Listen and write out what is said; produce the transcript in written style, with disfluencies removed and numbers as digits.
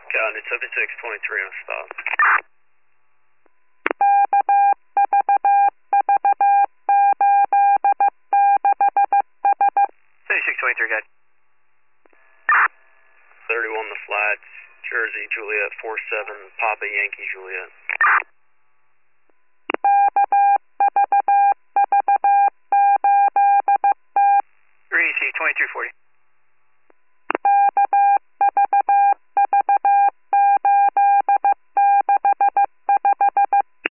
Got it, 7623 on stop. 7623, good. 31 the flats, Jersey, Juliet, 47, Papa Yankee, Juliet. Greasy, 2340.